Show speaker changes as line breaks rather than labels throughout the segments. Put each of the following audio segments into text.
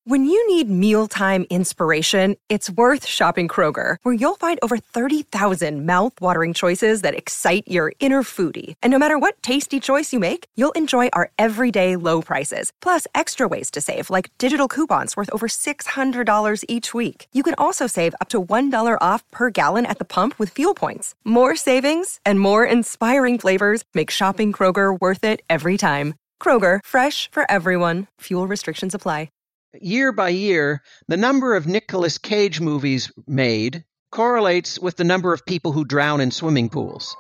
When you need mealtime inspiration, it's worth shopping Kroger, where you'll find over 30,000 mouth-watering choices that excite your inner foodie. And no matter what tasty choice you make, you'll enjoy our everyday low prices, plus extra ways to save, like digital coupons worth over $600 each week. You can also save up to $1 off per gallon at the pump with fuel points. More savings and more inspiring flavors make shopping Kroger worth it every time. Kroger, fresh for everyone. Fuel restrictions apply.
Year by year, the number of Nicolas Cage movies made correlates with the number of people who drown in swimming pools.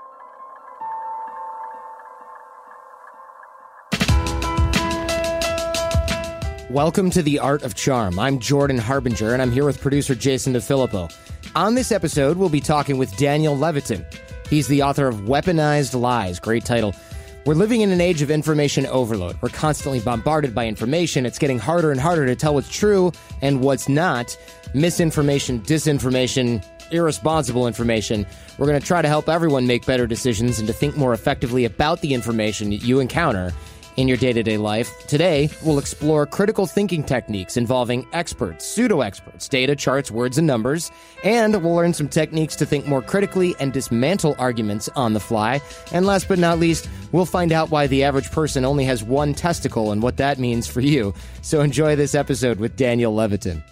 Welcome to The Art of Charm. I'm Jordan Harbinger, and I'm here with producer Jason DeFilippo. On this episode, we'll be talking with Daniel Levitin. He's the author of Weaponized Lies. Great title. We're living in an age of information overload. We're constantly bombarded by information. It's getting harder and harder to tell what's true and what's not. Misinformation, disinformation, irresponsible information. We're going to try to help everyone make better decisions and to think more effectively about the information that you encounter in your day-to-day life. Today, we'll explore critical thinking techniques involving experts, pseudo-experts, data, charts, words, and numbers, and we'll learn some techniques to think more critically and dismantle arguments on the fly. And last but not least, we'll find out why the average person only has one testicle and what that means for you. So enjoy this episode with Daniel Levitin.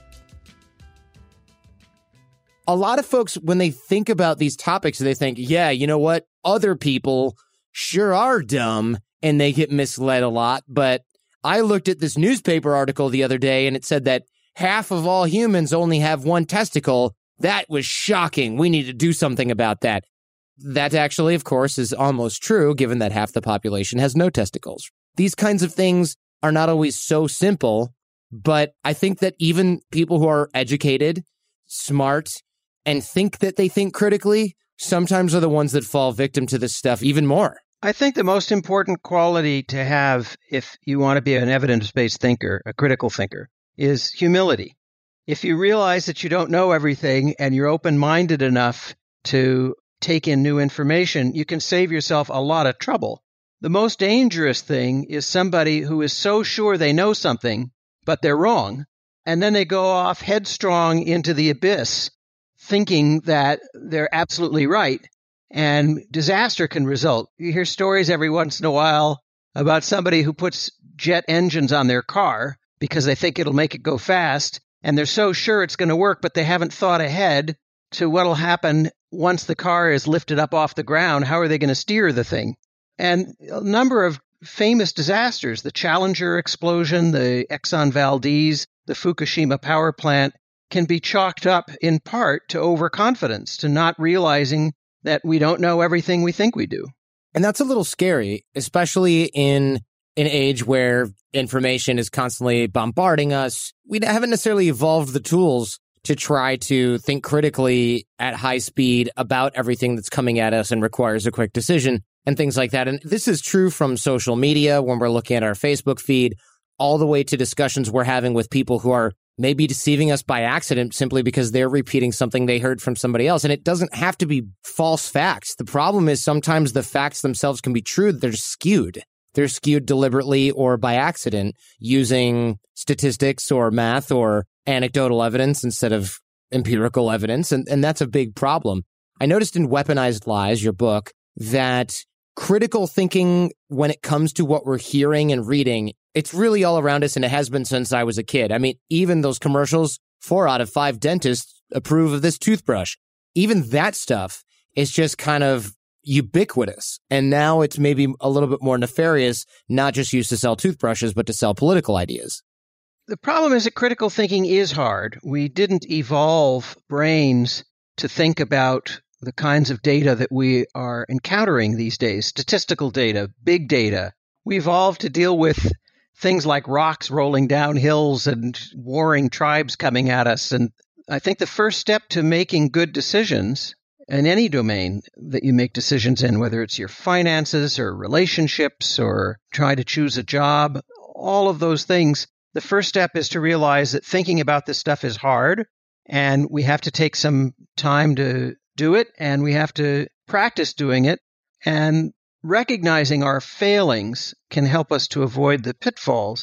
A lot of folks, when they think about these topics, they think, yeah, you know what? Other people sure are dumb, and they get misled a lot. But I looked at this newspaper article the other day, and it said that half of all humans only have one testicle. That was shocking. We need to do something about that. That actually, of course, is almost true, given that half the population has no testicles. These kinds of things are not always so simple, but I think that even people who are educated, smart, and think that they think critically, sometimes are the ones that fall victim to this stuff even more.
I think the most important quality to have if you want to be an evidence-based thinker, a critical thinker, is humility. If you realize that you don't know everything and you're open-minded enough to take in new information, you can save yourself a lot of trouble. The most dangerous thing is somebody who is so sure they know something, but they're wrong, and then they go off headstrong into the abyss thinking that they're absolutely right. And disaster can result. You hear stories every once in a while about somebody who puts jet engines on their car because they think it'll make it go fast, and they're so sure it's going to work, but they haven't thought ahead to what'll happen once the car is lifted up off the ground. How are they going to steer the thing? And a number of famous disasters, the Challenger explosion, the Exxon Valdez, the Fukushima power plant, can be chalked up in part to overconfidence, to not realizing that we don't know everything we think we do.
And that's a little scary, especially in an age where information is constantly bombarding us. We haven't necessarily evolved the tools to try to think critically at high speed about everything that's coming at us and requires a quick decision and things like that. And this is true from social media when we're looking at our Facebook feed, all the way to discussions we're having with people who are maybe deceiving us by accident simply because they're repeating something they heard from somebody else. And it doesn't have to be false facts. The problem is sometimes the facts themselves can be true. They're skewed. They're skewed deliberately or by accident using statistics or math or anecdotal evidence instead of empirical evidence. And that's a big problem. I noticed in Weaponized Lies, your book, that critical thinking when it comes to what we're hearing and reading, it's really all around us, and it has been since I was a kid. I mean, even those commercials, 4 out of 5 dentists approve of this toothbrush. Even that stuff is just kind of ubiquitous. And now it's maybe a little bit more nefarious, not just used to sell toothbrushes, but to sell political ideas.
The problem is that critical thinking is hard. We didn't evolve brains to think about the kinds of data that we are encountering these days, statistical data, big data. We evolved to deal with things like rocks rolling down hills and warring tribes coming at us. And I think the first step to making good decisions in any domain that you make decisions in, whether it's your finances or relationships or try to choose a job, all of those things, the first step is to realize that thinking about this stuff is hard, and we have to take some time to do it, and we have to practice doing it. And recognizing our failings can help us to avoid the pitfalls.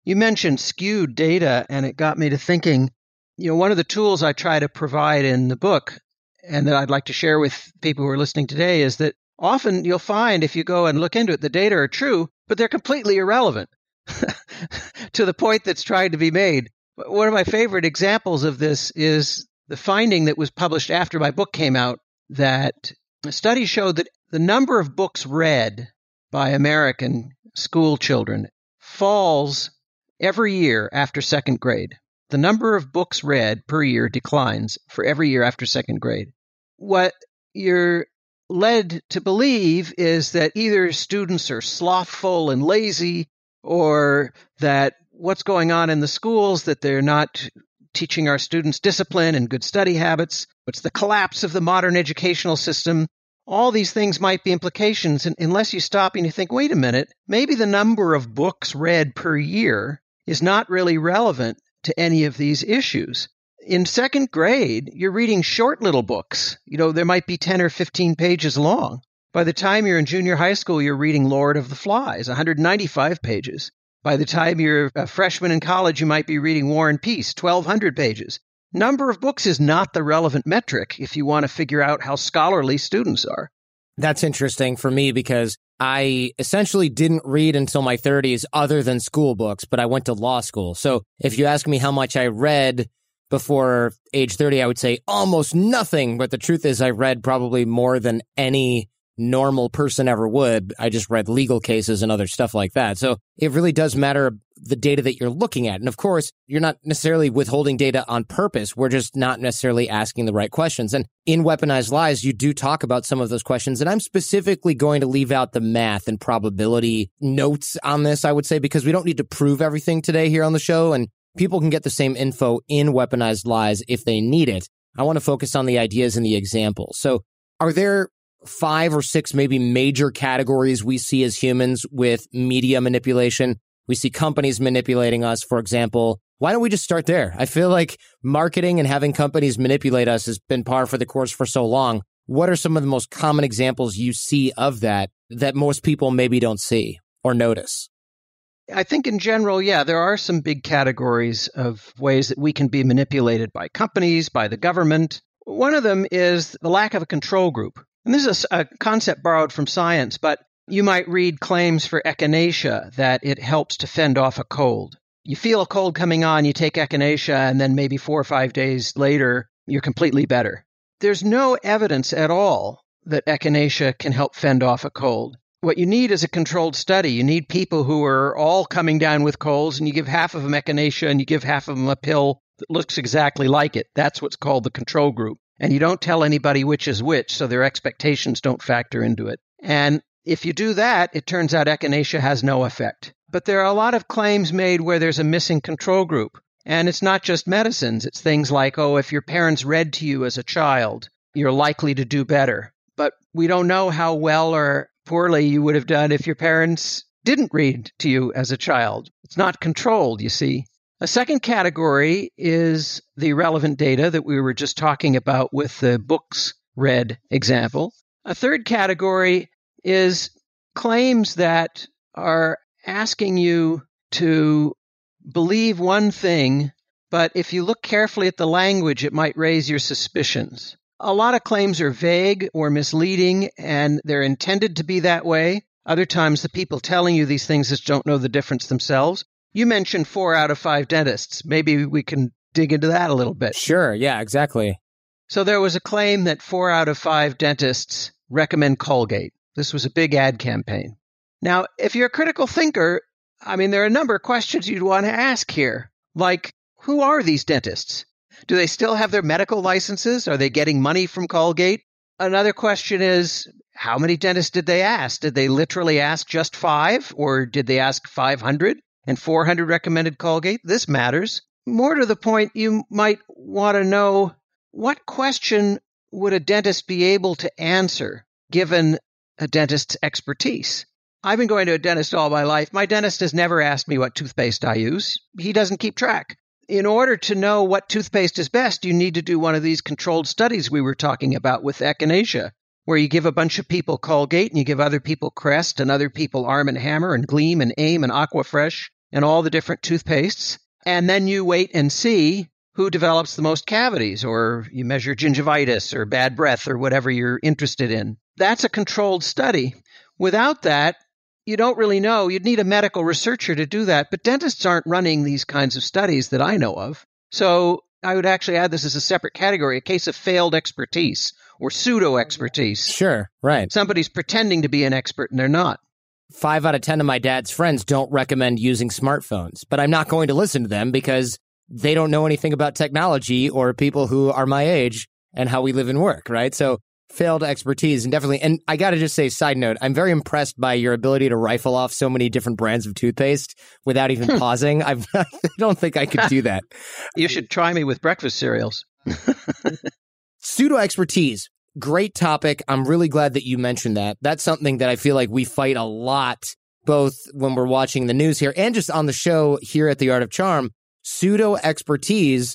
You mentioned skewed data, and it got me to thinking, one of the tools I try to provide in the book and that I'd like to share with people who are listening today is that often you'll find if you go and look into it, the data are true, but they're completely irrelevant to the point that's trying to be made. One of my favorite examples of this is the finding that was published after my book came out, that a study showed that the number of books read by American school children falls every year after second grade. The number of books read per year declines for every year after second grade. What you're led to believe is that either students are slothful and lazy, or that what's going on in the schools, that they're not teaching our students discipline and good study habits. It's the collapse of the modern educational system. All these things might be implications, and unless you stop and you think, wait a minute, maybe the number of books read per year is not really relevant to any of these issues. In second grade, you're reading short little books. There might be 10 or 15 pages long. By the time you're in junior high school, you're reading Lord of the Flies, 195 pages. By the time you're a freshman in college, you might be reading War and Peace, 1,200 pages. Number of books is not the relevant metric if you want to figure out how scholarly students are.
That's interesting for me because I essentially didn't read until my 30s other than school books, but I went to law school. So if you ask me how much I read before age 30, I would say almost nothing. But the truth is I read probably more than any normal person ever would. I just read legal cases and other stuff like that. So it really does matter the data that you're looking at. And of course, you're not necessarily withholding data on purpose. We're just not necessarily asking the right questions. And in Weaponized Lies, you do talk about some of those questions. And I'm specifically going to leave out the math and probability notes on this, I would say, because we don't need to prove everything today here on the show. And people can get the same info in Weaponized Lies if they need it. I want to focus on the ideas and the examples. So are there 5 or 6 maybe major categories we see as humans with media manipulation? We see companies manipulating us, for example. Why don't we just start there? I feel like marketing and having companies manipulate us has been par for the course for so long. What are some of the most common examples you see of that most people maybe don't see or notice?
I think in general, there are some big categories of ways that we can be manipulated by companies, by the government. One of them is the lack of a control group. And this is a concept borrowed from science, but you might read claims for echinacea that it helps to fend off a cold. You feel a cold coming on, you take echinacea, and then maybe 4 or 5 days later, you're completely better. There's no evidence at all that echinacea can help fend off a cold. What you need is a controlled study. You need people who are all coming down with colds, and you give half of them echinacea, and you give half of them a pill that looks exactly like it. That's what's called the control group. And you don't tell anybody which is which, so their expectations don't factor into it. And if you do that, it turns out echinacea has no effect. But there are a lot of claims made where there's a missing control group. And it's not just medicines. It's things like, if your parents read to you as a child, you're likely to do better. But we don't know how well or poorly you would have done if your parents didn't read to you as a child. It's not controlled, you see. A second category is the relevant data that we were just talking about with the books read example. A third category is claims that are asking you to believe one thing, but if you look carefully at the language, it might raise your suspicions. A lot of claims are vague or misleading, and they're intended to be that way. Other times, the people telling you these things just don't know the difference themselves. You mentioned 4 out of 5 dentists. Maybe we can dig into that a little bit.
Sure. Yeah, exactly.
So there was a claim that 4 out of 5 dentists recommend Colgate. This was a big ad campaign. Now, if you're a critical thinker, there are a number of questions you'd want to ask here. Like, who are these dentists? Do they still have their medical licenses? Are they getting money from Colgate? Another question is, how many dentists did they ask? Did they literally ask just 5? Or did they ask 500? And 400 recommended Colgate? This matters. More to the point, you might want to know, what question would a dentist be able to answer given a dentist's expertise? I've been going to a dentist all my life. My dentist has never asked me what toothpaste I use. He doesn't keep track. In order to know what toothpaste is best, you need to do one of these controlled studies we were talking about with echinacea, where you give a bunch of people Colgate and you give other people Crest and other people Arm & Hammer and Gleam and Aim and Aquafresh. and all the different toothpastes, and then you wait and see who develops the most cavities, or you measure gingivitis or bad breath or whatever you're interested in. That's a controlled study. Without that, you don't really know. You'd need a medical researcher to do that, but dentists aren't running these kinds of studies that I know of. So I would actually add this as a separate category, a case of failed expertise or pseudo-expertise.
Sure, right.
Somebody's pretending to be an expert and they're not.
5 out of 10 of my dad's friends don't recommend using smartphones, but I'm not going to listen to them because they don't know anything about technology or people who are my age and how we live and work, right? So failed expertise, and definitely, and I got to just say, side note, I'm very impressed by your ability to rifle off so many different brands of toothpaste without even pausing. I don't think I could do that.
You should try me with breakfast cereals.
Pseudo expertise. Great topic. I'm really glad that you mentioned that. That's something that I feel like we fight a lot, both when we're watching the news here and just on the show here at The Art of Charm. Pseudo expertise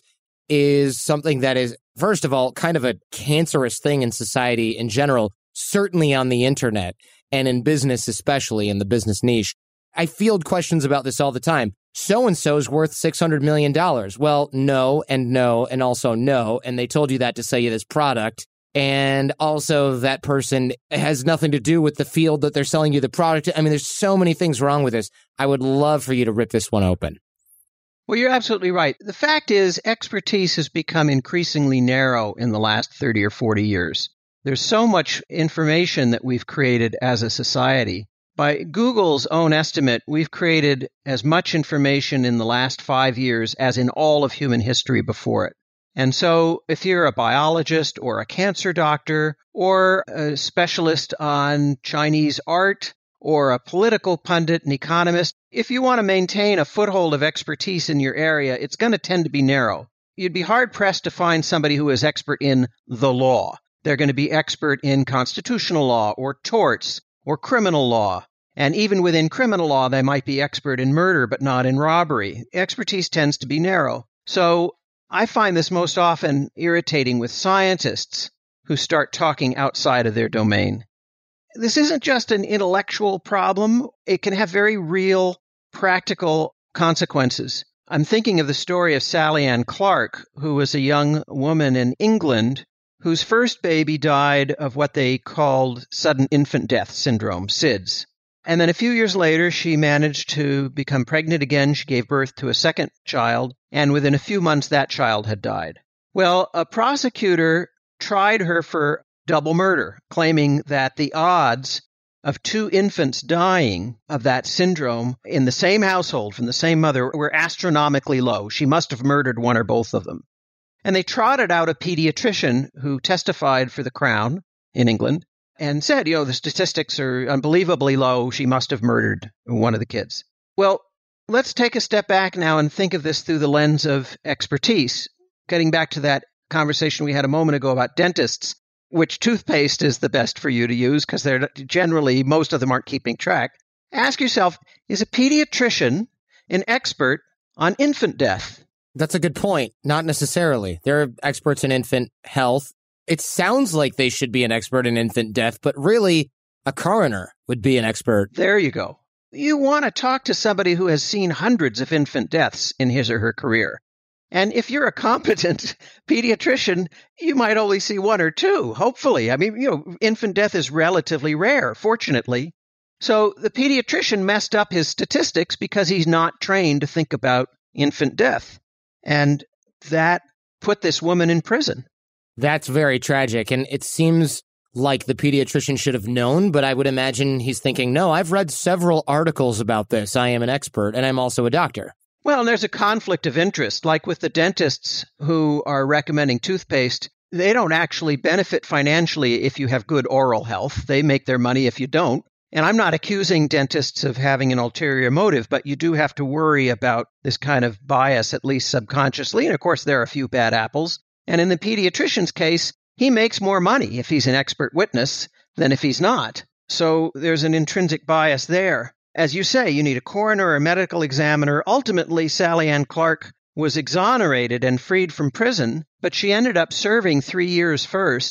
is something that is, first of all, kind of a cancerous thing in society in general, certainly on the internet and in business, especially in the business niche. I field questions about this all the time. So-and-so's worth $600 million. Well, no, and also no. And they told you that to sell you this product. And also that person has nothing to do with the field that they're selling you the product. I mean, there's so many things wrong with this. I would love for you to rip this one open.
Well, you're absolutely right. The fact is, expertise has become increasingly narrow in the last 30 or 40 years. There's so much information that we've created as a society. By Google's own estimate, we've created as much information in the last 5 years as in all of human history before it. And so if you're a biologist or a cancer doctor or a specialist on Chinese art or a political pundit, an economist, if you want to maintain a foothold of expertise in your area, it's going to tend to be narrow. You'd be hard-pressed to find somebody who is expert in the law. They're going to be expert in constitutional law or torts or criminal law. And even within criminal law, they might be expert in murder, but not in robbery. Expertise tends to be narrow. So I find this most often irritating with scientists who start talking outside of their domain. This isn't just an intellectual problem. It can have very real, practical consequences. I'm thinking of the story of Sally Ann Clark, who was a young woman in England whose first baby died of what they called sudden infant death syndrome, SIDS. And then a few years later, she managed to become pregnant again. She gave birth to a second child, and within a few months, that child had died. Well, a prosecutor tried her for double murder, claiming that the odds of 2 infants dying of that syndrome in the same household from the same mother were astronomically low. She must have murdered one or both of them. And they trotted out a pediatrician who testified for the Crown in England and said, the statistics are unbelievably low. She must have murdered one of the kids. Well, let's take a step back now and think of this through the lens of expertise. Getting back to that conversation we had a moment ago about dentists, which toothpaste is the best for you to use because they're generally, most of them aren't keeping track. Ask yourself, is a pediatrician an expert on infant death?
That's a good point. Not necessarily. They're experts in infant health. It sounds like they should be an expert in infant death, but really, a coroner would be an expert.
There you go. You want to talk to somebody who has seen hundreds of infant deaths in his or her career. And if you're a competent pediatrician, you might only see 1 or 2, hopefully. I mean, infant death is relatively rare, fortunately. So the pediatrician messed up his statistics because he's not trained to think about infant death. And that put this woman in prison.
That's very tragic. And it seems like the pediatrician should have known, but I would imagine he's thinking, no, I've read several articles about this. I am an expert, and I'm also a doctor.
Well, and there's a conflict of interest, like with the dentists who are recommending toothpaste. They don't actually benefit financially if you have good oral health. They make their money if you don't. And I'm not accusing dentists of having an ulterior motive, but you do have to worry about this kind of bias, at least subconsciously. And of course, there are a few bad apples. And in the pediatrician's case, he makes more money if he's an expert witness than if he's not. So there's an intrinsic bias there. As you say, you need a coroner or a medical examiner. Ultimately, Sally Ann Clark was exonerated and freed from prison, but she ended up serving 3 years first.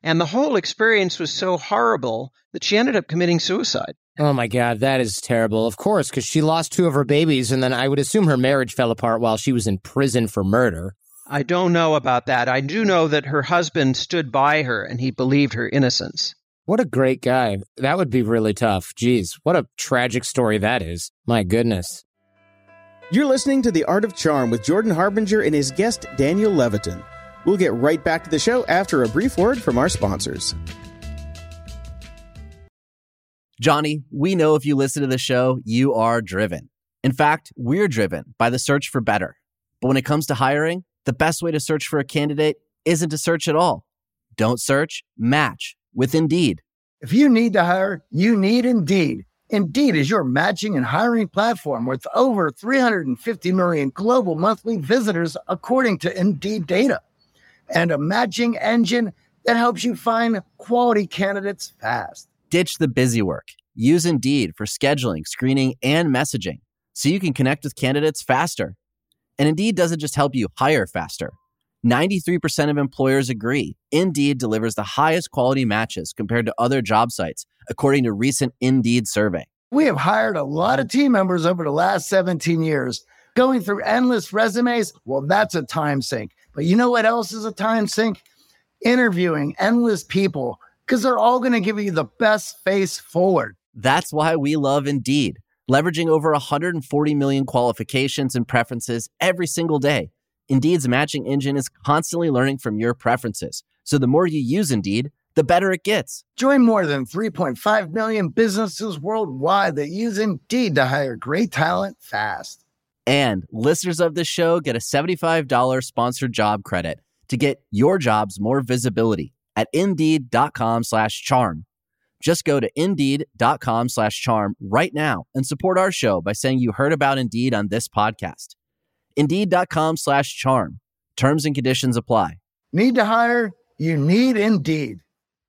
And the whole experience was so horrible that she ended up committing suicide.
Oh, my God, that is terrible. Of course, because she lost 2 of her babies, and then I would assume her marriage fell apart while she was in prison for murder.
I don't know about that. I do know that her husband stood by her and he believed her innocence.
What a great guy. That would be really tough. Jeez, what a tragic story that is. My goodness.
You're listening to The Art of Charm with Jordan Harbinger and his guest, Daniel Levitin. We'll get right back to the show after a brief word from our sponsors.
Johnny, we know if you listen to the show, you are driven. In fact, we're driven by the search for better. But when it comes to hiring, the best way to search for a candidate isn't to search at all. Don't search, match with Indeed.
If you need to hire, you need Indeed. Indeed is your matching and hiring platform with over 350 million global monthly visitors, according to Indeed data, and a matching engine that helps you find quality candidates fast.
Ditch the busy work. Use Indeed for scheduling, screening, and messaging so you can connect with candidates faster. And Indeed doesn't just help you hire faster. 93% of employers agree Indeed delivers the highest quality matches compared to other job sites, according to a recent Indeed survey.
We have hired a lot of team members over the last 17 years. Going through endless resumes, well, that's a time sink. But you know what else is a time sink? Interviewing endless people, because they're all going to give you the best face forward.
That's why we love Indeed, leveraging over 140 million qualifications and preferences every single day. Indeed's matching engine is constantly learning from your preferences. So the more you use Indeed, the better it gets.
Join more than 3.5 million businesses worldwide that use Indeed to hire great talent fast.
And listeners of this show get a $75 sponsored job credit to get your jobs more visibility at Indeed.com/charm. Just go to Indeed.com/charm right now and support our show by saying you heard about Indeed on this podcast. Indeed.com/charm. Terms and conditions apply.
Need to hire? You need Indeed.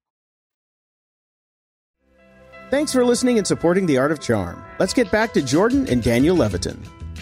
Thanks for listening and supporting The Art of Charm. Let's get back to Jordan and Daniel Levitin.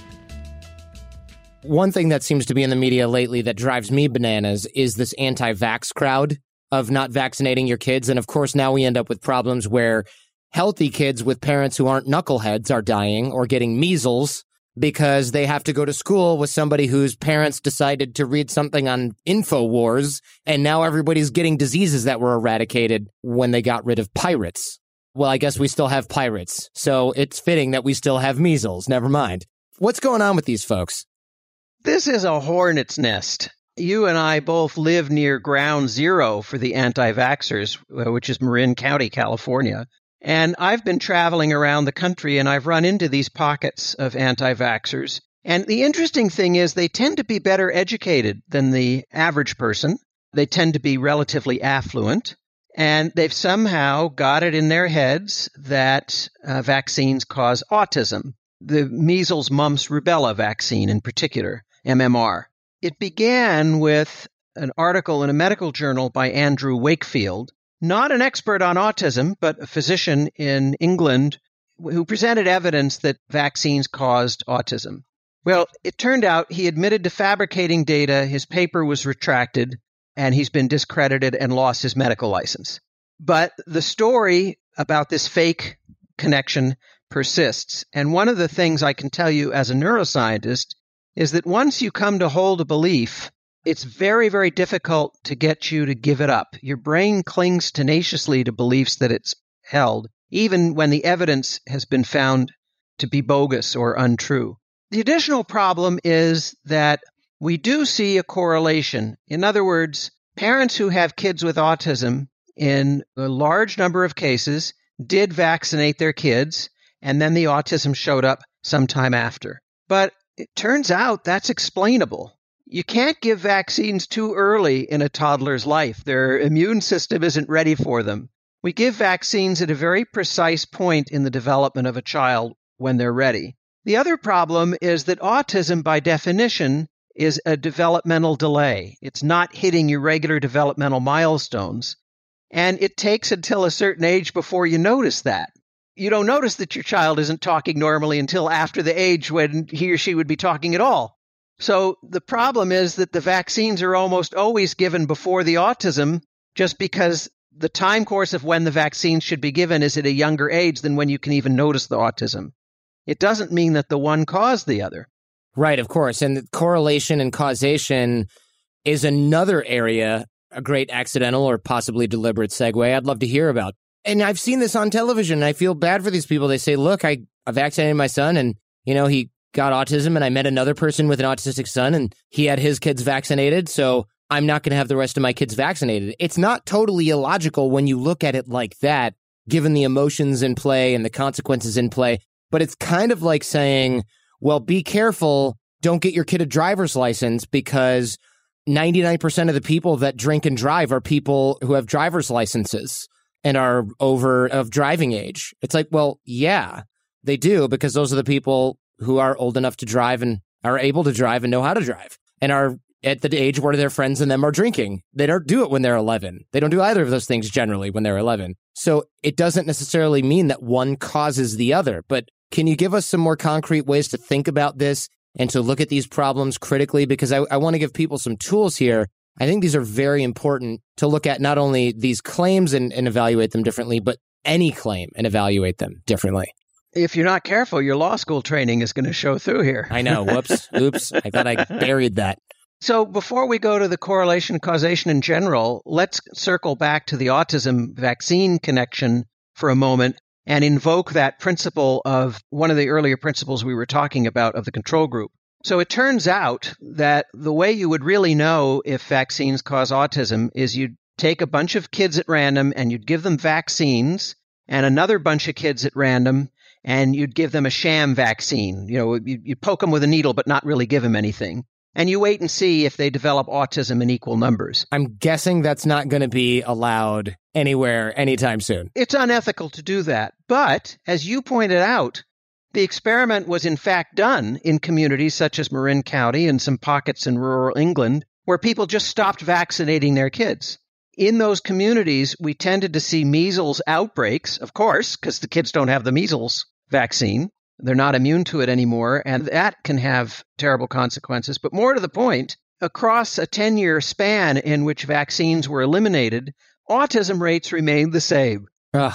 One thing that seems to be in the media lately that drives me bananas is this anti-vax crowd of not vaccinating your kids. And of course, now we end up with problems where healthy kids with parents who aren't knuckleheads are dying or getting measles because they have to go to school with somebody whose parents decided to read something on InfoWars, and now everybody's getting diseases that were eradicated when they got rid of pirates. Well, I guess we still have pirates, so it's fitting that we still have measles. Never mind. What's going on with these folks?
This is a hornet's nest. You and I both live near ground zero for the anti-vaxxers, which is Marin County, California. And I've been traveling around the country and I've run into these pockets of anti-vaxxers. And the interesting thing is they tend to be better educated than the average person. They tend to be relatively affluent. And they've somehow got it in their heads that vaccines cause autism. The measles, mumps, rubella vaccine in particular, MMR. It began with an article in a medical journal by Andrew Wakefield, not an expert on autism, but a physician in England who presented evidence that vaccines caused autism. Well, it turned out he admitted to fabricating data, his paper was retracted, and he's been discredited and lost his medical license. But the story about this fake connection persists. And one of the things I can tell you as a neuroscientist is that once you come to hold a belief, it's very, very difficult to get you to give it up. Your brain clings tenaciously to beliefs that it's held, even when the evidence has been found to be bogus or untrue. The additional problem is that we do see a correlation. In other words, parents who have kids with autism, in a large number of cases, did vaccinate their kids, and then the autism showed up sometime after. But it turns out that's explainable. You can't give vaccines too early in a toddler's life. Their immune system isn't ready for them. We give vaccines at a very precise point in the development of a child when they're ready. The other problem is that autism, by definition, is a developmental delay. It's not hitting your regular developmental milestones. And it takes until a certain age before you notice that. You don't notice that your child isn't talking normally until after the age when he or she would be talking at all. So the problem is that the vaccines are almost always given before the autism, just because the time course of when the vaccine should be given is at a younger age than when you can even notice the autism. It doesn't mean that the one caused the other.
Right, of course. And the correlation and causation is another area, a great accidental or possibly deliberate segue I'd love to hear about. And I've seen this on television, and I feel bad for these people. They say, look, I vaccinated my son, and, he got autism, and I met another person with an autistic son, and he had his kids vaccinated, so I'm not going to have the rest of my kids vaccinated. It's not totally illogical when you look at it like that, given the emotions in play and the consequences in play. But it's kind of like saying, well, be careful, don't get your kid a driver's license because 99% of the people that drink and drive are people who have driver's licenses and are over of driving age. It's like, well, yeah, they do, because those are the people who are old enough to drive and are able to drive and know how to drive and are at the age where their friends and them are drinking. They don't do it when they're 11. They don't do either of those things generally when they're 11. So it doesn't necessarily mean that one causes the other. But can you give us some more concrete ways to think about this and to look at these problems critically? Because I want to give people some tools here. I think these are very important to look at not only these claims and evaluate them differently, but any claim and evaluate them differently.
If you're not careful, your law school training is going to show through here.
I know. Whoops. Oops. I thought I buried that.
So before we go to the correlation causation in general, let's circle back to the autism vaccine connection for a moment and invoke that principle of one of the earlier principles we were talking about of the control group. So it turns out that the way you would really know if vaccines cause autism is you'd take a bunch of kids at random and you'd give them vaccines, and another bunch of kids at random and you'd give them a sham vaccine. You'd poke them with a needle but not really give them anything. And you wait and see if they develop autism in equal numbers.
I'm guessing that's not going to be allowed anywhere anytime soon.
It's unethical to do that. But, as you pointed out, the experiment was in fact done in communities such as Marin County and some pockets in rural England, where people just stopped vaccinating their kids. In those communities, we tended to see measles outbreaks, of course, because the kids don't have the measles vaccine. They're not immune to it anymore, and that can have terrible consequences. But more to the point, across a 10-year span in which vaccines were eliminated, autism rates remained the same.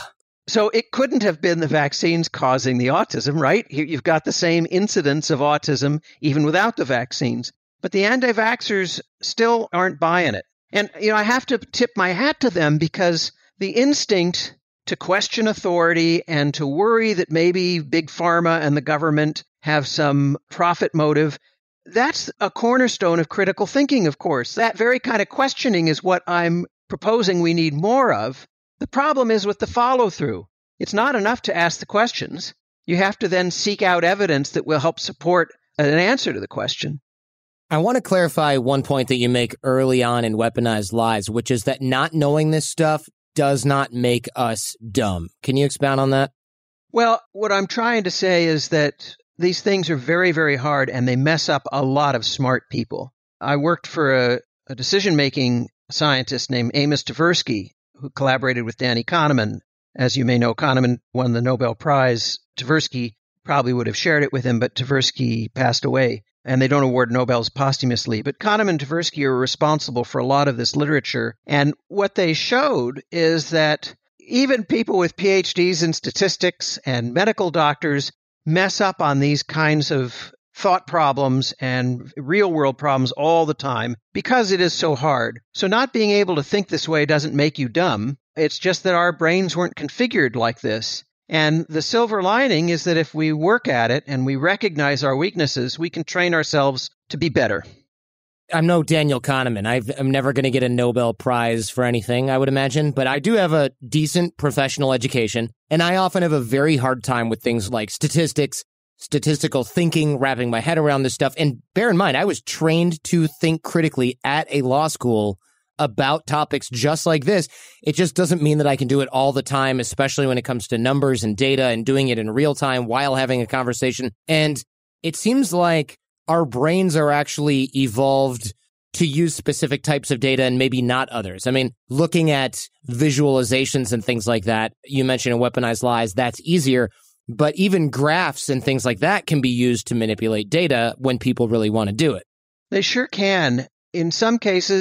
So it couldn't have been the vaccines causing the autism, right? You've got the same incidence of autism even without the vaccines. But the anti-vaxxers still aren't buying it. And, I have to tip my hat to them, because the instinct to question authority and to worry that maybe big pharma and the government have some profit motive, that's a cornerstone of critical thinking, of course. That very kind of questioning is what I'm proposing we need more of. The problem is with the follow-through. It's not enough to ask the questions. You have to then seek out evidence that will help support an answer to the question.
I want to clarify one point that you make early on in Weaponized Lies, which is that not knowing this stuff does not make us dumb. Can you expound on that?
Well, what I'm trying to say is that these things are very, very hard, and they mess up a lot of smart people. I worked for a decision-making scientist named Amos Tversky, who collaborated with Danny Kahneman. As you may know, Kahneman won the Nobel Prize. Tversky probably would have shared it with him, but Tversky passed away, and they don't award Nobels posthumously. But Kahneman and Tversky are responsible for a lot of this literature. And what they showed is that even people with PhDs in statistics and medical doctors mess up on these kinds of thought problems and real-world problems all the time because it is so hard. So not being able to think this way doesn't make you dumb. It's just that our brains weren't configured like this. And the silver lining is that if we work at it and we recognize our weaknesses, we can train ourselves to be better.
I'm no Daniel Kahneman. I'm never going to get a Nobel Prize for anything, I would imagine. But I do have a decent professional education, and I often have a very hard time with things like statistics, statistical thinking, wrapping my head around this stuff. And bear in mind, I was trained to think critically at a law school about topics just like this. It just doesn't mean that I can do it all the time, especially when it comes to numbers and data and doing it in real time while having a conversation. And it seems like our brains are actually evolved to use specific types of data and maybe not others. I mean, looking at visualizations and things like that, you mentioned in Weaponized Lies, that's easier. But even graphs and things like that can be used to manipulate data when people really want to do it.
They sure can. In some cases,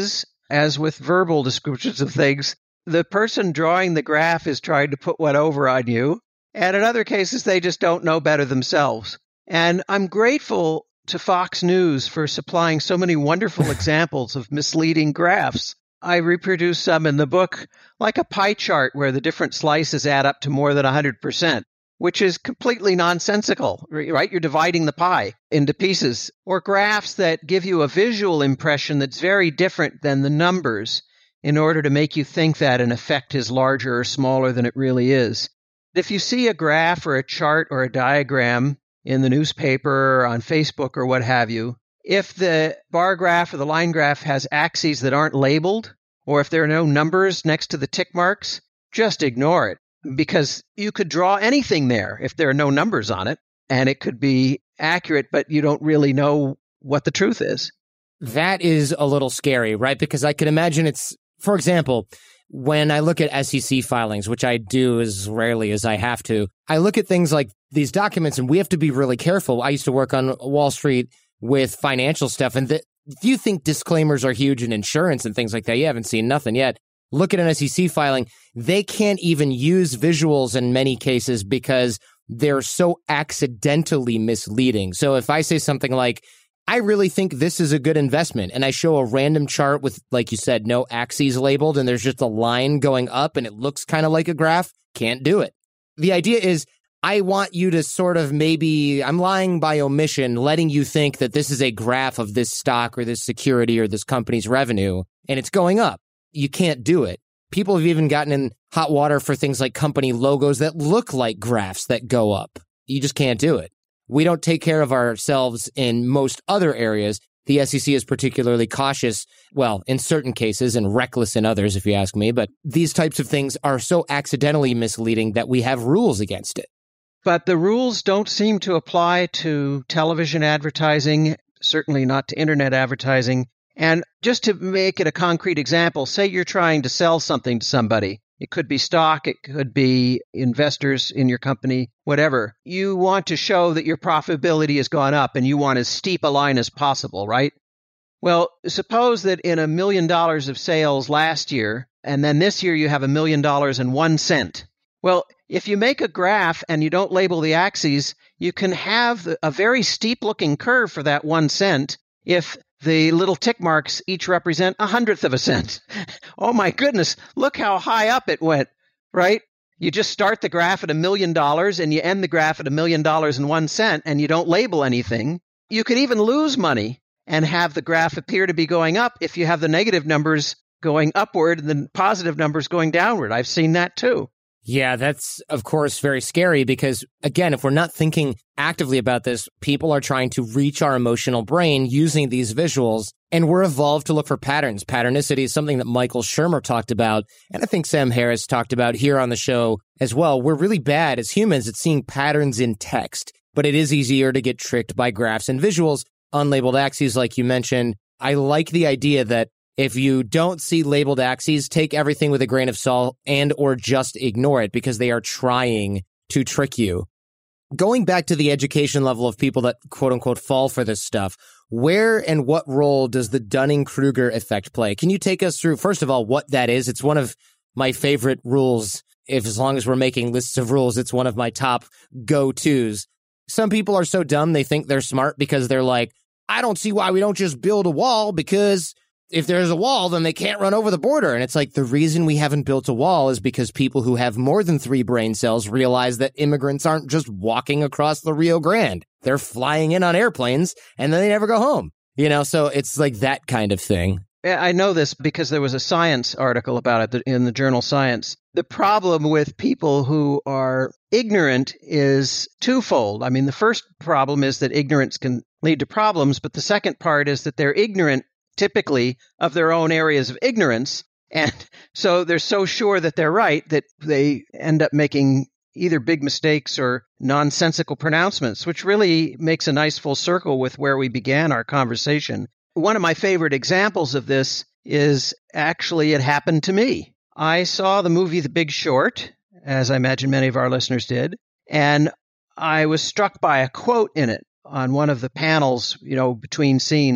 as with verbal descriptions of things, the person drawing the graph is trying to put one over on you. And in other cases, they just don't know better themselves. And I'm grateful to Fox News for supplying so many wonderful examples of misleading graphs. I reproduce some in the book, like a pie chart where the different slices add up to more than 100%, which is completely nonsensical, right? You're dividing the pie into pieces. Or graphs that give you a visual impression that's very different than the numbers in order to make you think that an effect is larger or smaller than it really is. If you see a graph or a chart or a diagram in the newspaper or on Facebook or what have you, if the bar graph or the line graph has axes that aren't labeled, or if there are no numbers next to the tick marks, just ignore it, because you could draw anything there if there are no numbers on it, and it could be accurate, but you don't really know what the truth is.
That is a little scary, right? Because I can imagine it's, for example, when I look at SEC filings, which I do as rarely as I have to, I look at things like these documents and we have to be really careful. I used to work on Wall Street with financial stuff, and you think disclaimers are huge in insurance and things like that. You haven't seen nothing yet. Look at an SEC filing. They can't even use visuals in many cases because they're so accidentally misleading. So if I say something like, I really think this is a good investment, and I show a random chart with, like you said, no axes labeled, and there's just a line going up, and it looks kind of like a graph, can't do it. The idea is, I want you to sort of maybe, I'm lying by omission, letting you think that this is a graph of this stock or this security or this company's revenue, and it's going up. You can't do it. People have even gotten in hot water for things like company logos that look like graphs that go up. You just can't do it. We don't take care of ourselves in most other areas. The SEC is particularly cautious, well, in certain cases, and reckless in others, if you ask me. But these types of things are so accidentally misleading that we have rules against it.
But the rules don't seem to apply to television advertising, certainly not to internet advertising. And just to make it a concrete example, say you're trying to sell something to somebody. It could be stock, it could be investors in your company, whatever. You want to show that your profitability has gone up and you want as steep a line as possible, right? Well, suppose that in $1 million of sales last year, and then this year you have $1 million and 1 cent. Well, if you make a graph and you don't label the axes, you can have a very steep-looking curve for that 1 cent if the little tick marks each represent 1/100 of a cent. Oh my goodness, look how high up it went, right? You just start the graph at $1 million and you end the graph at $1 million and 1 cent, and you don't label anything. You could even lose money and have the graph appear to be going up if you have the negative numbers going upward and the positive numbers going downward. I've seen that too.
Yeah, that's, of course, very scary because, again, if we're not thinking actively about this, people are trying to reach our emotional brain using these visuals, and we're evolved to look for patterns. Patternicity is something that Michael Shermer talked about, and I think Sam Harris talked about here on the show as well. We're really bad as humans at seeing patterns in text, but it is easier to get tricked by graphs and visuals, unlabeled axes like you mentioned. I like the idea that if you don't see labeled axes, take everything with a grain of salt and or just ignore it because they are trying to trick you. Going back to the education level of people that quote unquote fall for this stuff, where and what role does the Dunning-Kruger effect play? Can you take us through, first of all, what that is? It's one of my favorite rules. As long as we're making lists of rules, it's one of my top go-tos. Some people are so dumb they think they're smart because they're like, I don't see why we don't just build a wall because if there's a wall, then they can't run over the border. And it's like the reason we haven't built a wall is because people who have more than 3 brain cells realize that immigrants aren't just walking across the Rio Grande. They're flying in on airplanes and then they never go home. You know, so it's like that kind of thing.
Yeah, I know this because there was a science article about it in the journal Science. The problem with people who are ignorant is twofold. I mean, the first problem is that ignorance can lead to problems, but the second part is that they're ignorant typically of their own areas of ignorance. And so they're so sure that they're right that they end up making either big mistakes or nonsensical pronouncements, which really makes a nice full circle with where we began our conversation. One of my favorite examples of this is actually it happened to me. I saw the movie The Big Short, as I imagine many of our listeners did, and I was struck by a quote in it on one of the panels, between scenes.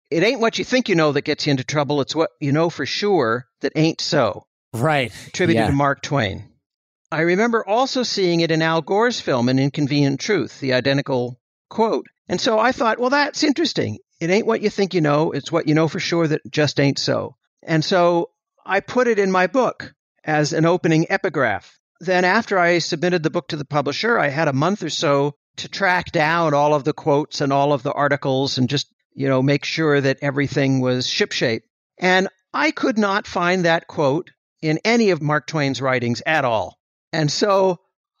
it ain't what you think you know that gets you into trouble. It's what you know for sure that ain't so.
Right.
Attributed to Mark Twain. I remember also seeing it in Al Gore's film, An Inconvenient Truth, the identical quote. And so I thought, well, that's interesting. It ain't what you think you know. It's what you know for sure that just ain't so. And so I put it in my book as an opening epigraph. Then after I submitted the book to the publisher, I had a month or so to track down all of the quotes and all of the articles and just, make sure that everything was shipshape. And I could not find that quote in any of Mark Twain's writings at all. And so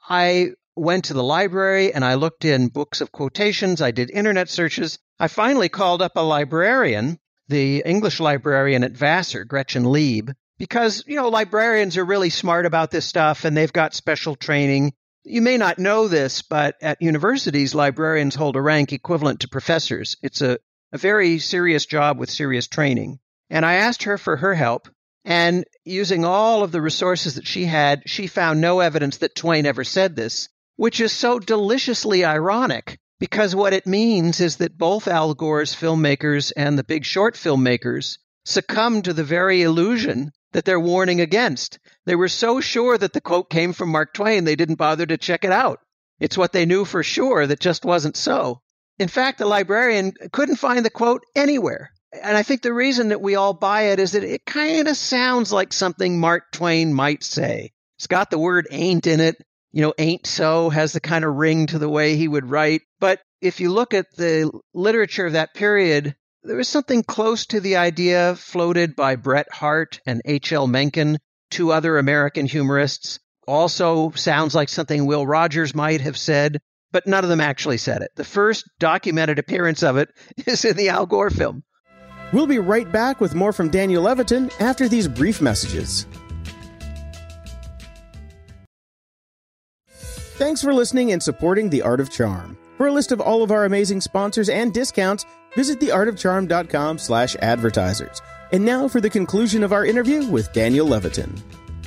I went to the library and I looked in books of quotations. I did internet searches. I finally called up a librarian, the English librarian at Vassar, Gretchen Lieb, because, librarians are really smart about this stuff and they've got special training. You may not know this, but at universities, librarians hold a rank equivalent to professors. It's a very serious job with serious training. And I asked her for her help. And using all of the resources that she had, she found no evidence that Twain ever said this, which is so deliciously ironic, because what it means is that both Al Gore's filmmakers and the Big Short filmmakers succumbed to the very illusion that they're warning against. They were so sure that the quote came from Mark Twain, they didn't bother to check it out. It's what they knew for sure that just wasn't so. In fact, the librarian couldn't find the quote anywhere. And I think the reason that we all buy it is that it kind of sounds like something Mark Twain might say. It's got the word ain't in it. Ain't so has the kind of ring to the way he would write. But if you look at the literature of that period, there was something close to the idea floated by Bret Harte and H.L. Mencken, two other American humorists. Also sounds like something Will Rogers might have said, but none of them actually said it. The first documented appearance of it is in the Al Gore film.
We'll be right back with more from Daniel Levitin after these brief messages. Thanks for listening and supporting The Art of Charm. For a list of all of our amazing sponsors and discounts, visit theartofcharm.com/advertisers. And now for the conclusion of our interview with Daniel Levitin.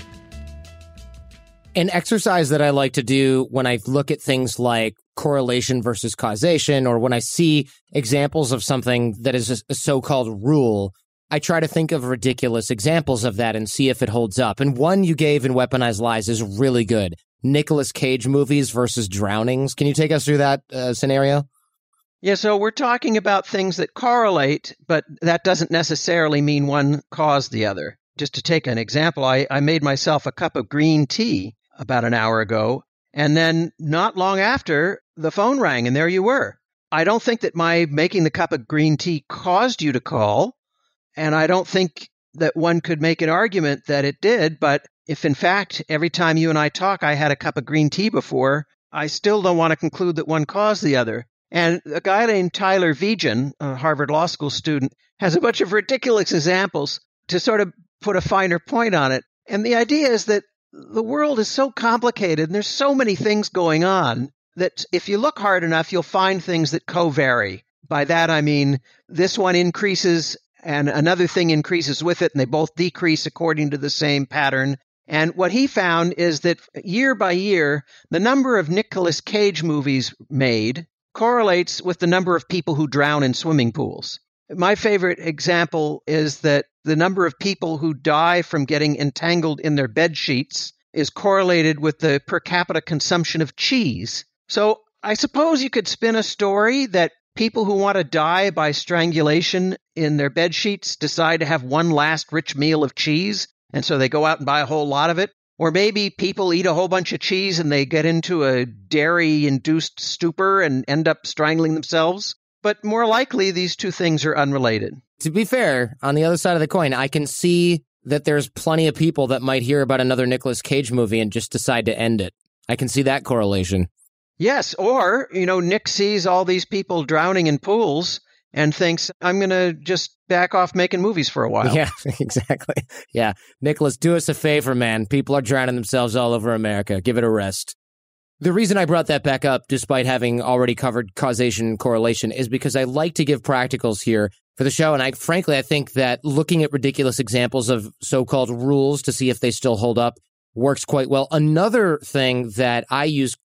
An exercise that I like to do when I look at things like correlation versus causation, or when I see examples of something that is a so-called rule, I try to think of ridiculous examples of that and see if it holds up. And one you gave in Weaponized Lies is really good. Nicolas Cage movies versus drownings. Can you take us through that scenario?
Yeah, so we're talking about things that correlate, but that doesn't necessarily mean one caused the other. Just to take an example, I made myself a cup of green tea about an hour ago, and then not long after, the phone rang, and there you were. I don't think that my making the cup of green tea caused you to call, and I don't think that one could make an argument that it did, but if in fact every time you and I talk I had a cup of green tea before, I still don't want to conclude that one caused the other. And a guy named Tyler Vigen, a Harvard Law School student, has a bunch of ridiculous examples to sort of put a finer point on it. And the idea is that the world is so complicated and there's so many things going on that if you look hard enough, you'll find things that co-vary. By that, I mean, this one increases and another thing increases with it, and they both decrease according to the same pattern. And what he found is that year by year, the number of Nicolas Cage movies made correlates with the number of people who drown in swimming pools. My favorite example is that the number of people who die from getting entangled in their bed sheets is correlated with the per capita consumption of cheese. So I suppose you could spin a story that people who want to die by strangulation in their bed sheets decide to have one last rich meal of cheese, and so they go out and buy a whole lot of it. Or maybe people eat a whole bunch of cheese and they get into a dairy-induced stupor and end up strangling themselves. But more likely, these two things are unrelated.
To be fair, on the other side of the coin, I can see that there's plenty of people that might hear about another Nicolas Cage movie and just decide to end it. I can see that correlation.
Yes, or, Nick sees all these people drowning in pools and thinks, I'm going to just back off making movies for a while.
Yeah, exactly. Yeah. Nicholas, do us a favor, man. People are drowning themselves all over America. Give it a rest. The reason I brought that back up, despite having already covered causation and correlation, is because I like to give practicals here for the show. And I think that looking at ridiculous examples of so-called rules to see if they still hold up works quite well. Another thing that I use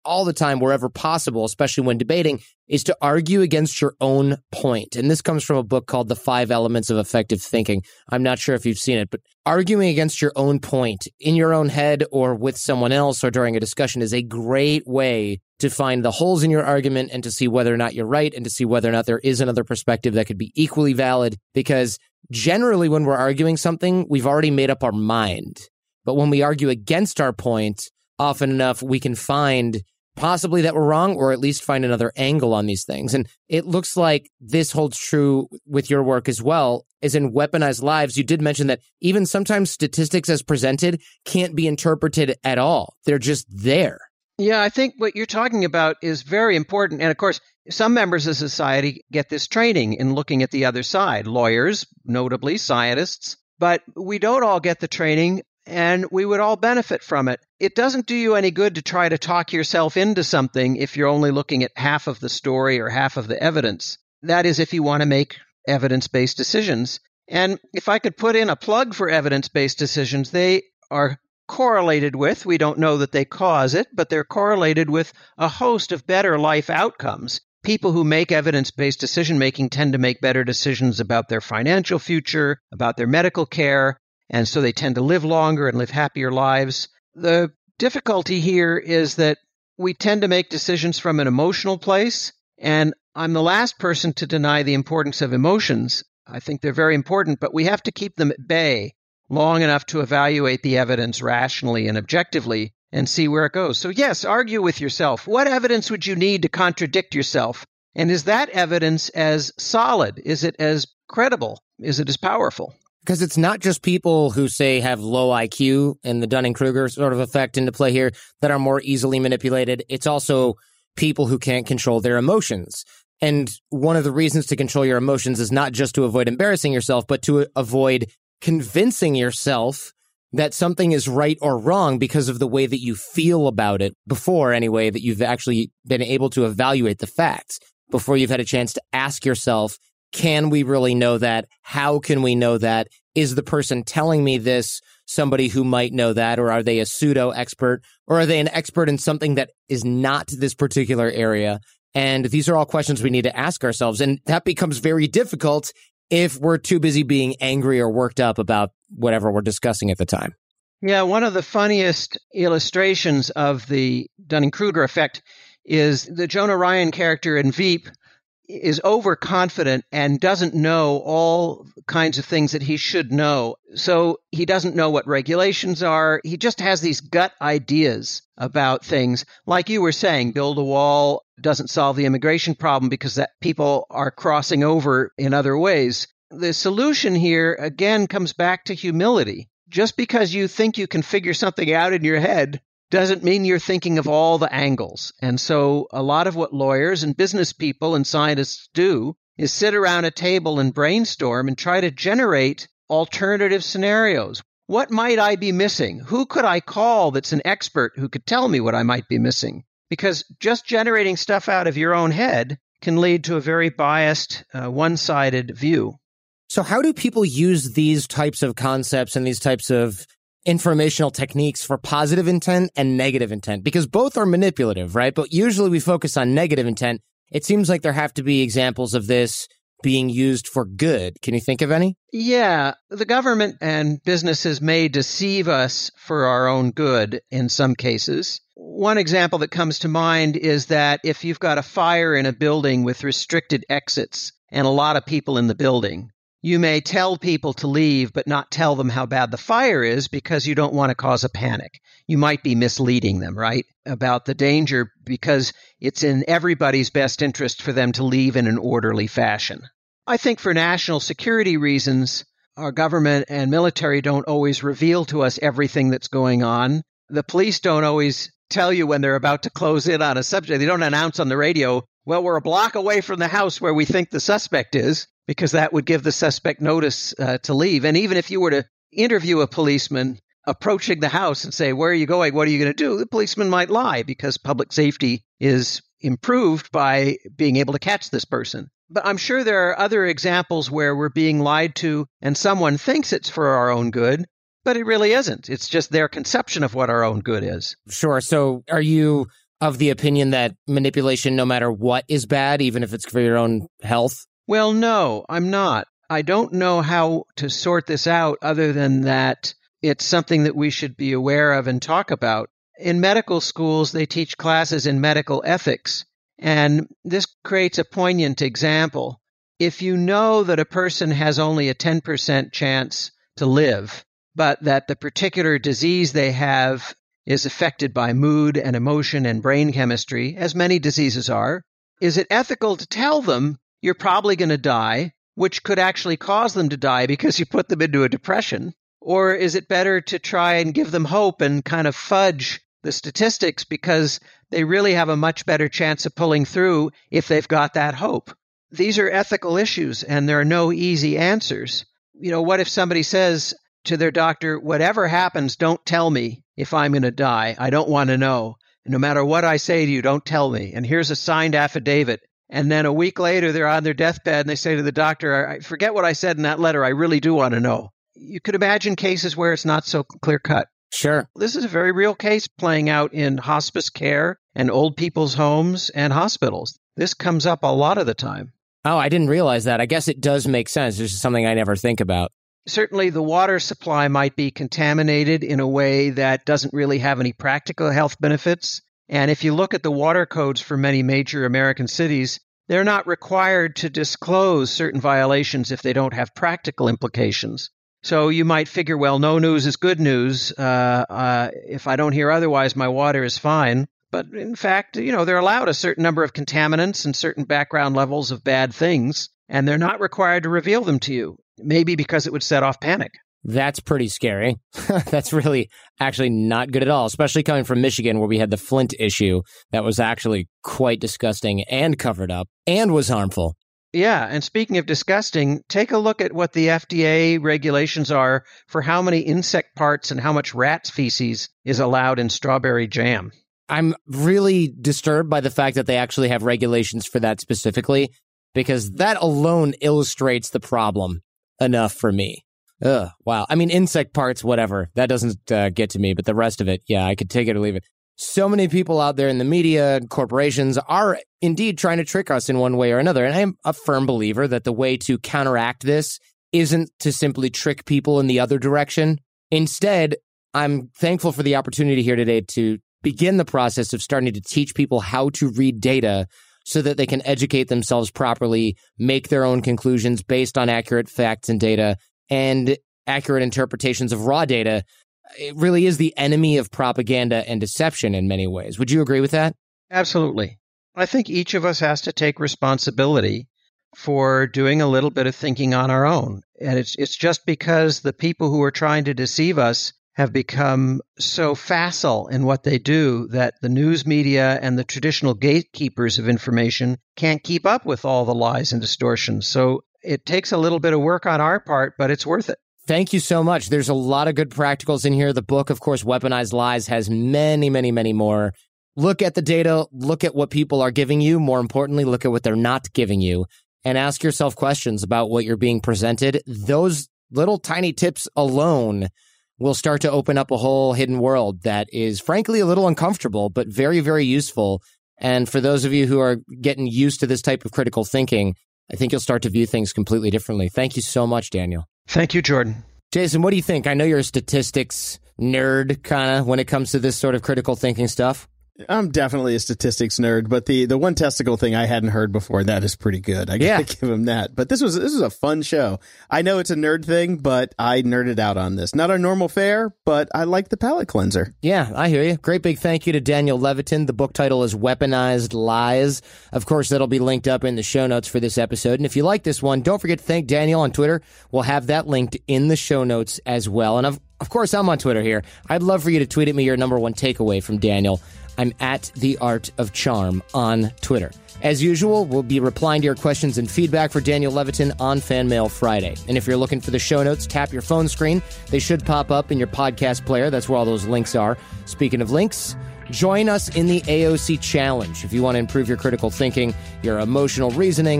all the time wherever possible, especially when debating, is to argue against your own point. And this comes from a book called The 5 Elements of Effective Thinking. I'm not sure if you've seen it, but arguing against your own point in your own head or with someone else or during a discussion is a great way to find the holes in your argument and to see whether or not you're right and to see whether or not there is another perspective that could be equally valid. Because generally when we're arguing something, we've already made up our mind. But when we argue against our point, often enough, we can find possibly that we're wrong or at least find another angle on these things. And it looks like this holds true with your work as well, as in Weaponized Lives. You did mention that even sometimes statistics as presented can't be interpreted at all. They're just there.
Yeah, I think what you're talking about is very important. And of course, some members of society get this training in looking at the other side, lawyers, notably scientists, but we don't all get the training. And we would all benefit from it. It doesn't do you any good to try to talk yourself into something if you're only looking at half of the story or half of the evidence. That is, if you want to make evidence-based decisions. And if I could put in a plug for evidence-based decisions, they are correlated with, we don't know that they cause it, but they're correlated with a host of better life outcomes. People who make evidence-based decision-making tend to make better decisions about their financial future, about their medical care, and so they tend to live longer and live happier lives. The difficulty here is that we tend to make decisions from an emotional place, and I'm the last person to deny the importance of emotions. I think they're very important, but we have to keep them at bay long enough to evaluate the evidence rationally and objectively and see where it goes. So yes, argue with yourself. What evidence would you need to contradict yourself? And is that evidence as solid? Is it as credible? Is it as powerful?
Because it's not just people who, say, have low IQ and the Dunning-Kruger sort of effect into play here that are more easily manipulated. It's also people who can't control their emotions. And one of the reasons to control your emotions is not just to avoid embarrassing yourself, but to avoid convincing yourself that something is right or wrong because of the way that you feel about it before, anyway, that you've actually been able to evaluate the facts, before you've had a chance to ask yourself, can we really know that? How can we know that? Is the person telling me this somebody who might know that? Or are they a pseudo-expert? Or are they an expert in something that is not this particular area? And these are all questions we need to ask ourselves. And that becomes very difficult if we're too busy being angry or worked up about whatever we're discussing at the time.
Yeah, one of the funniest illustrations of the Dunning-Kruger effect is the Jonah Ryan character in Veep is overconfident and doesn't know all kinds of things that he should know. So he doesn't know what regulations are. He just has these gut ideas about things. Like you were saying, build a wall doesn't solve the immigration problem because that people are crossing over in other ways. The solution here, again, comes back to humility. Just because you think you can figure something out in your head doesn't mean you're thinking of all the angles. And so a lot of what lawyers and business people and scientists do is sit around a table and brainstorm and try to generate alternative scenarios. What might I be missing? Who could I call that's an expert who could tell me what I might be missing? Because just generating stuff out of your own head can lead to a very biased, one-sided view.
So how do people use these types of concepts and these types of informational techniques for positive intent and negative intent? Because both are manipulative, right? But usually we focus on negative intent. It seems like there have to be examples of this being used for good. Can you think of any?
Yeah, the government and businesses may deceive us for our own good in some cases. One example that comes to mind is that if you've got a fire in a building with restricted exits and a lot of people in the building, you may tell people to leave, but not tell them how bad the fire is because you don't want to cause a panic. You might be misleading them, right, about the danger because it's in everybody's best interest for them to leave in an orderly fashion. I think for national security reasons, our government and military don't always reveal to us everything that's going on. The police don't always tell you when they're about to close in on a subject. They don't announce on the radio, well, we're a block away from the house where we think the suspect is, because that would give the suspect notice to leave. And even if you were to interview a policeman approaching the house and say, where are you going? What are you going to do? The policeman might lie because public safety is improved by being able to catch this person. But I'm sure there are other examples where we're being lied to and someone thinks it's for our own good, but it really isn't. It's just their conception of what our own good is.
Sure. So are you of the opinion that manipulation, no matter what, is bad, even if it's for your own health?
Well, no, I'm not. I don't know how to sort this out other than that it's something that we should be aware of and talk about. In medical schools, they teach classes in medical ethics, and this creates a poignant example. If you know that a person has only a 10% chance to live, but that the particular disease they have is affected by mood and emotion and brain chemistry, as many diseases are, is it ethical to tell them you're probably going to die, which could actually cause them to die because you put them into a depression? Or is it better to try and give them hope and kind of fudge the statistics because they really have a much better chance of pulling through if they've got that hope? These are ethical issues, and there are no easy answers. What if somebody says to their doctor, whatever happens, don't tell me if I'm going to die. I don't want to know. No matter what I say to you, don't tell me. And here's a signed affidavit. And then a week later, they're on their deathbed and they say to the doctor, I forget what I said in that letter. I really do want to know. You could imagine cases where it's not so clear cut.
Sure.
This is a very real case playing out in hospice care and old people's homes and hospitals. This comes up a lot of the time.
Oh, I didn't realize that. I guess it does make sense. This is something I never think about.
Certainly, the water supply might be contaminated in a way that doesn't really have any practical health benefits. And if you look at the water codes for many major American cities, they're not required to disclose certain violations if they don't have practical implications. So you might figure, well, no news is good news. If I don't hear otherwise, my water is fine. But in fact, they're allowed a certain number of contaminants and certain background levels of bad things, and they're not required to reveal them to you, maybe because it would set off panic.
That's pretty scary. That's really actually not good at all, especially coming from Michigan, where we had the Flint issue that was actually quite disgusting and covered up and was harmful.
Yeah, and speaking of disgusting, take a look at what the FDA regulations are for how many insect parts and how much rat's feces is allowed in strawberry jam.
I'm really disturbed by the fact that they actually have regulations for that specifically, because that alone illustrates the problem enough for me. Ugh, wow. I mean, insect parts, whatever. That doesn't get to me, but the rest of it, yeah, I could take it or leave it. So many people out there in the media and corporations are indeed trying to trick us in one way or another. And I'm a firm believer that the way to counteract this isn't to simply trick people in the other direction. Instead, I'm thankful for the opportunity here today to begin the process of starting to teach people how to read data so that they can educate themselves properly, make their own conclusions based on accurate facts and data, and accurate interpretations of raw data. It really is the enemy of propaganda and deception in many ways. Would you agree with that?
Absolutely. I think each of us has to take responsibility for doing a little bit of thinking on our own. And it's just because the people who are trying to deceive us have become so facile in what they do that the news media and the traditional gatekeepers of information can't keep up with all the lies and distortions. So it takes a little bit of work on our part, but it's worth it.
Thank you so much. There's a lot of good practicals in here. The book, of course, Weaponized Lies, has many, many, many more. Look at the data. Look at what people are giving you. More importantly, look at what they're not giving you. And ask yourself questions about what you're being presented. Those little tiny tips alone will start to open up a whole hidden world that is, frankly, a little uncomfortable, but very, very useful. And for those of you who are getting used to this type of critical thinking, I think you'll start to view things completely differently. Thank you so much, Daniel.
Thank you, Jordan.
Jason, what do you think? I know you're a statistics nerd, kind of, when it comes to this sort of critical thinking stuff.
I'm definitely a statistics nerd, but the one testicle thing I hadn't heard before, that is pretty good. I gotta give him that. But this was a fun show. I know it's a nerd thing, but I nerded out on this. Not our normal fare, but I like the palate cleanser.
Yeah, I hear you. Great big thank you to Daniel Levitin. The book title is Weaponized Lies. Of course, that'll be linked up in the show notes for this episode. And if you like this one, don't forget to thank Daniel on Twitter. We'll have that linked in the show notes as well. And of course, I'm on Twitter here. I'd love for you to tweet at me your number one takeaway from Daniel. I'm at The Art of Charm on Twitter. As usual, we'll be replying to your questions and feedback for Daniel Levitin on Fan Mail Friday. And if you're looking for the show notes, tap your phone screen. They should pop up in your podcast player. That's where all those links are. Speaking of links, join us in the AOC Challenge. If you want to improve your critical thinking, your emotional reasoning,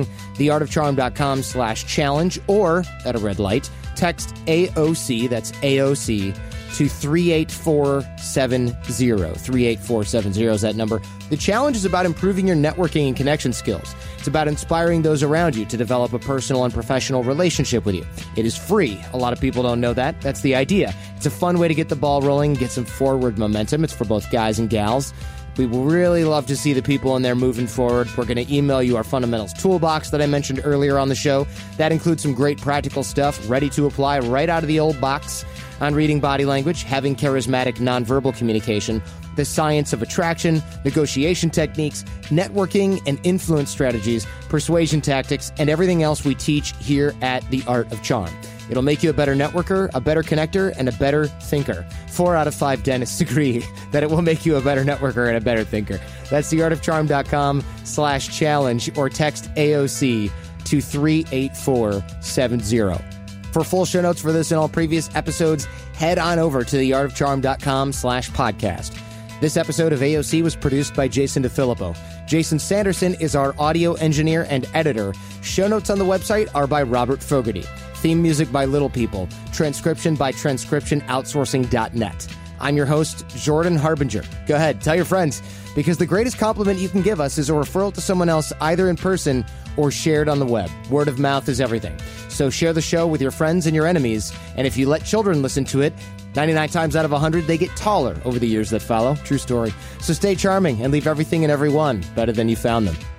theartofcharm.com/challenge, or at a red light, text AOC, that's AOC, to 38470. 38470 is that number. The challenge is about improving your networking and connection skills. It's about inspiring those around you to develop a personal and professional relationship with you. It is free. A lot of people don't know that. That's the idea. It's a fun way to get the ball rolling, get some forward momentum. It's for both guys and gals. We will really love to see the people in there moving forward. We're going to email you our fundamentals toolbox that I mentioned earlier on the show. That includes some great practical stuff ready to apply right out of the old box on reading body language, having charismatic nonverbal communication, the science of attraction, negotiation techniques, networking and influence strategies, persuasion tactics, and everything else we teach here at The Art of Charm. It'll make you a better networker, a better connector, and a better thinker. 4 out of 5 dentists agree that it will make you a better networker and a better thinker. That's theartofcharm.com/challenge or text AOC to 38470. For full show notes for this and all previous episodes, head on over to theartofcharm.com/podcast. This episode of AOC was produced by Jason DeFilippo. Jason Sanderson is our audio engineer and editor. Show notes on the website are by Robert Fogarty. Theme music by Little People. Transcription by transcriptionoutsourcing.net. I'm your host, Jordan Harbinger. Go ahead, tell your friends, because the greatest compliment you can give us is a referral to someone else, either in person or shared on the web. Word of mouth is everything. So share the show with your friends and your enemies, and if you let children listen to it, 99 times out of 100, they get taller over the years that follow. True story. So stay charming and leave everything and everyone better than you found them.